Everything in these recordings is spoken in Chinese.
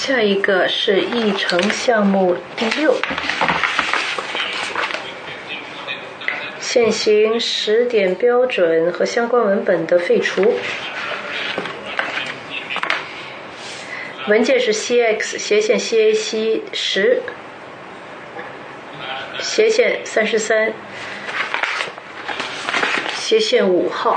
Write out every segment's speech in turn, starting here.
下一个是议程项目第6，现行10点标准和相关文本的废除。文件是 CX/CAC 10/33/5号。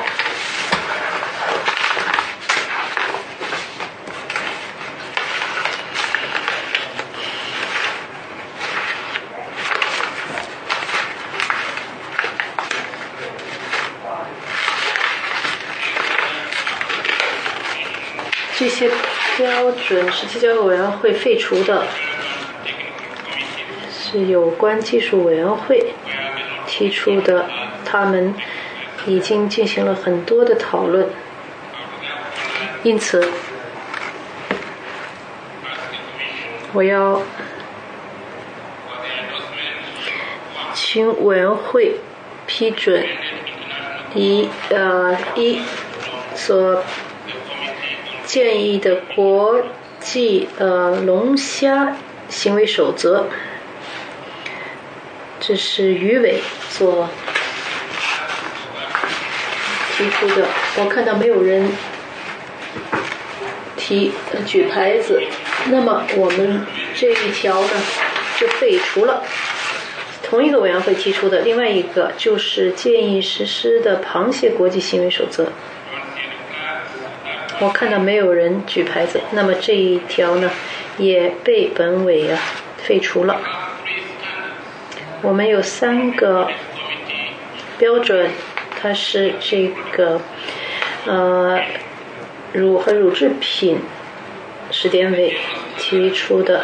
这些标准是提交委员会废除的，是有关技术委员会提出的，他们已经进行了很多的讨论，因此我要请委员会批准一所建议的国际龙虾行为守则，这是渔委所提出的。我看到没有人举牌子，那么我们这一条呢就废除了。同一个委员会提出的，另外一个就是建议实施的螃蟹国际行为守则。我看到没有人举牌子，那么这一条呢也被本委废除了。我们有3个标准，它是这个乳和乳制品10点委提出的，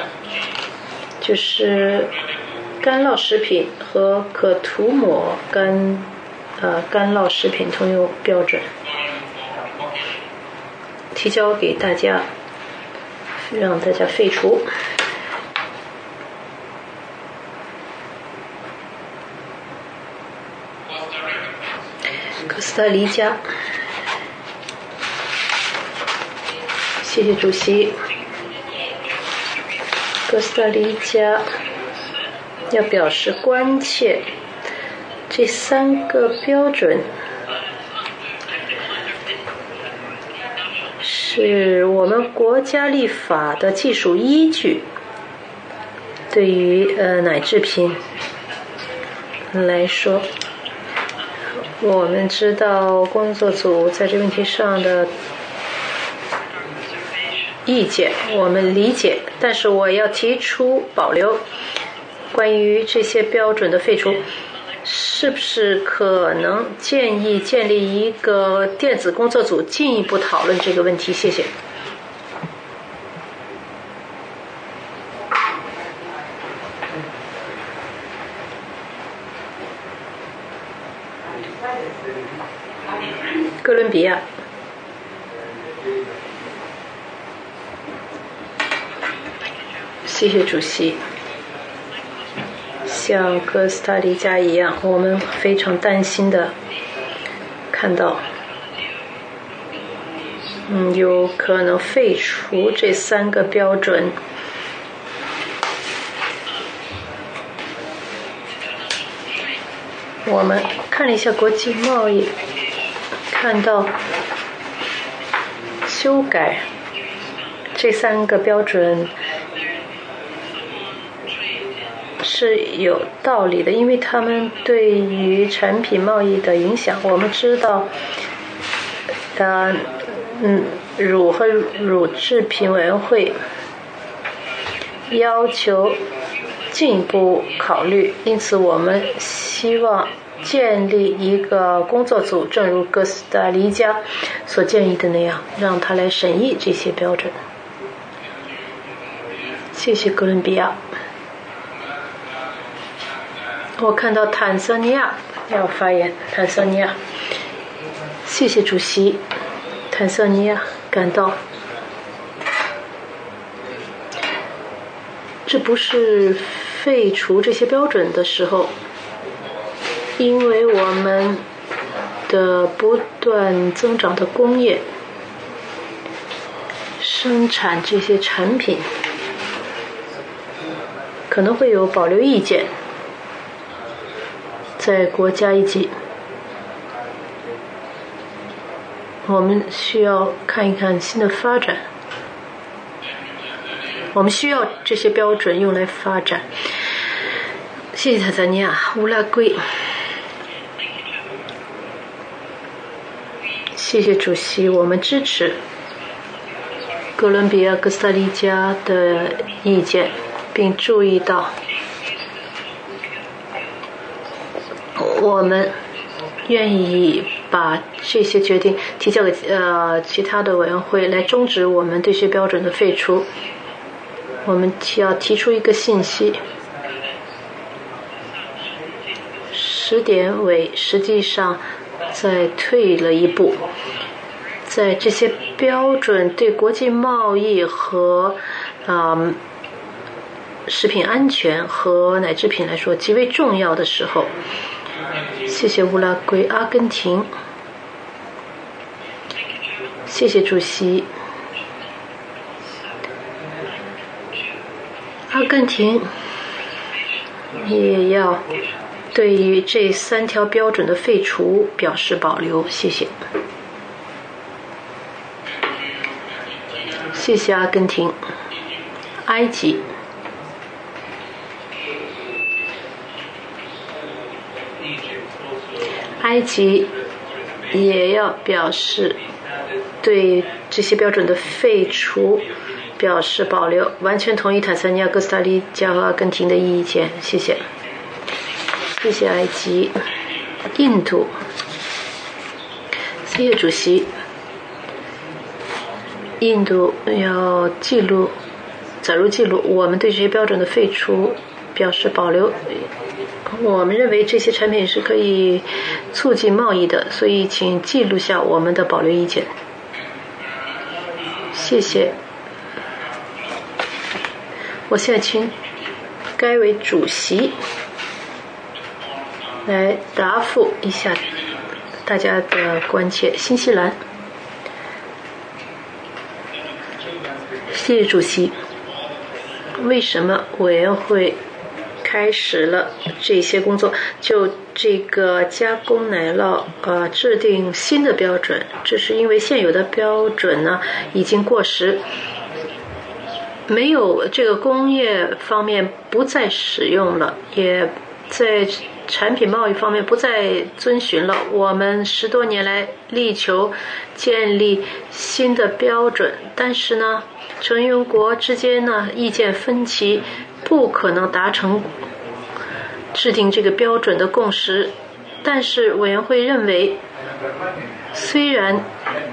就是干酪食品和可涂抹干酪食品通用标准，提交给大家，让大家废除。哥斯达黎加，谢谢主席。哥斯达黎加要表示关切，这3个标准是我们国家立法的技术依据，对于奶制品来说，我们知道工作组在这问题上的意见，我们理解，但是我要提出保留。关于这些标准的废除，是不是可能建议建立一个电子工作组进一步讨论这个问题？谢谢。哥伦比亚，谢谢主席。像哥斯达黎加一样，我们非常担心的看到有可能废除这3个标准。我们看了一下国际贸易，看到修改这3个标准是有道理的，因为他们对于产品贸易的影响。我们知道乳和乳制品委员会要求进一步考虑，因此我们希望建立一个工作组，正如哥斯达黎加所建议的那样，让他来审议这些标准。谢谢哥伦比亚。我看到坦桑尼亚要发言。坦桑尼亚，谢谢主席。坦桑尼亚感到这不是废除这些标准的时候，因为我们的不断增长的工业生产这些产品可能会有保留意见，在国家一级，我们需要看一看新的发展，我们需要这些标准用来发展。谢谢塔萨尼亚、乌拉圭，谢谢主席，我们支持哥伦比亚、哥斯达黎加的意见，并注意到我们愿意把这些决定提交给其他的委员会来终止我们对这些标准的废除。我们要提出一个信息，10点委实际上在退了一步，在这些标准对国际贸易和食品安全和奶制品来说极为重要的时候。谢谢乌拉圭、阿根廷，谢谢主席。阿根廷也要对于这3条标准的废除表示保留，谢谢。谢谢阿根廷。埃及，埃及也要表示对这些标准的废除表示保留，完全同意坦桑尼亚、哥斯达黎加和阿根廷的意见，谢谢。谢谢埃及。印度，谢谢主席。印度要载入记录我们对这些标准的废除表示保留。我们认为这些产品是可以促进贸易的，所以请记录下我们的保留意见。谢谢。我现在请该委主席来答复一下大家的关切。新西兰，谢谢主席。为什么委员会开始了这些工作，就这个加工奶酪制定新的标准？这是因为现有的标准呢已经过时，没有这个工业方面不再使用了，也在产品贸易方面不再遵循了。我们10多年来力求建立新的标准，但是呢成员国之间呢意见分歧，不可能达成制定这个标准的共识。但是委员会认为，虽然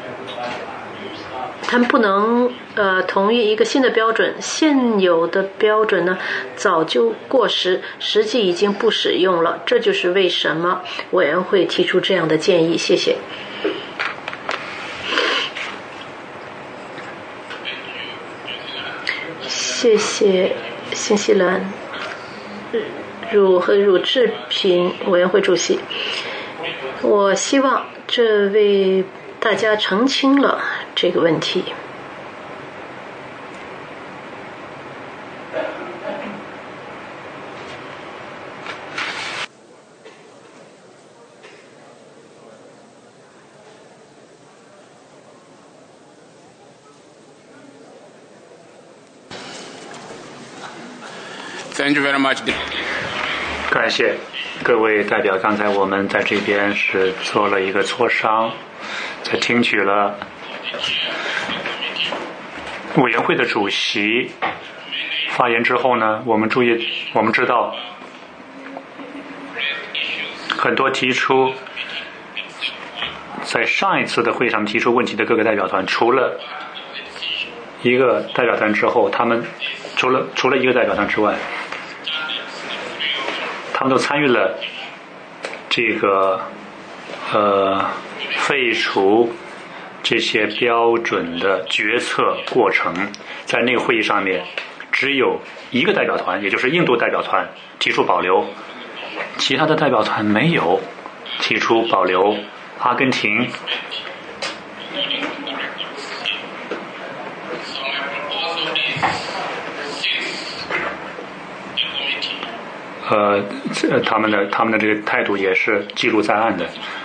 他们不能同意一个新的标准，现有的标准呢早就过时，实际已经不使用了。这就是为什么委员会提出这样的建议。谢谢。谢谢新西兰乳和乳制品委员会主席，我希望这为大家澄清了这个问题。 Thank you very much. 感谢各位代表。刚才我们在这边是做了一个磋商，在听取了委员会的主席发言之后呢，我们知道很多提出在上一次的会上提出问题的各个代表团，除了一个代表团之后，他们除了一个代表团之外，他们都参与了这个废除这些标准的决策过程。在那个会议上面，只有一个代表团，也就是印度代表团提出保留，其他的代表团没有提出保留。阿根廷、 他们的这个态度也是记录在案的。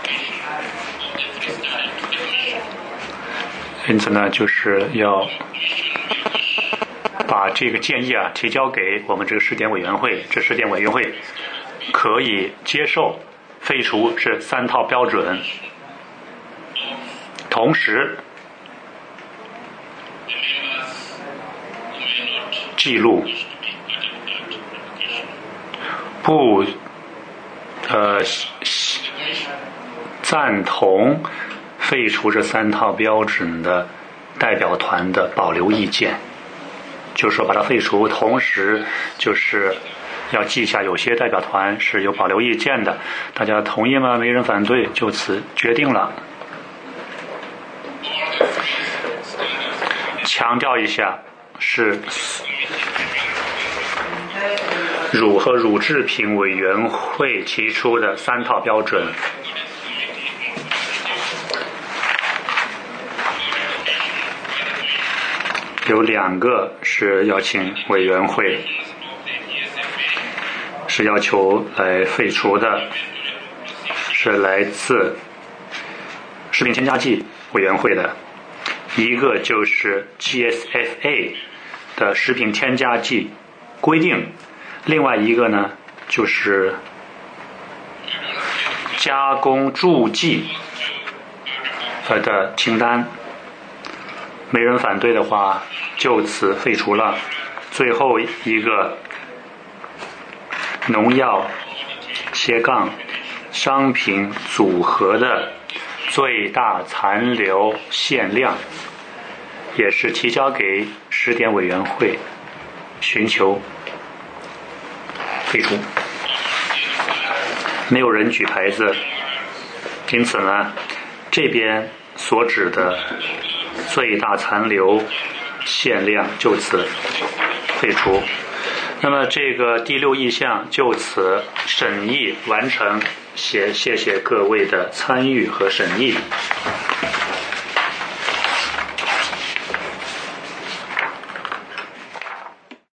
因此呢，就是要把这个建议提交给我们这个试点委员会，这试点委员会可以接受废除这3套标准，同时记录不赞同废除这3套标准的代表团的保留意见，就是说把它废除，同时就是要记下有些代表团是有保留意见的，大家同意吗？没人反对，就此决定了。强调一下，是乳和乳制品委员会提出的3套标准。有2个是邀请委员会是要求来废除的，是来自食品添加剂委员会的，一个就是 GSFA 的食品添加剂规定，另外一个呢就是加工助剂的清单。没人反对的话，就此废除了。最后一个农药商品组合的最大残留限量，也是提交给试点委员会寻求废除。没有人举牌子，因此呢，这边所指的最大残留限量就此废除。那么这个第6议项就此审议完成，谢谢各位的参与和审议。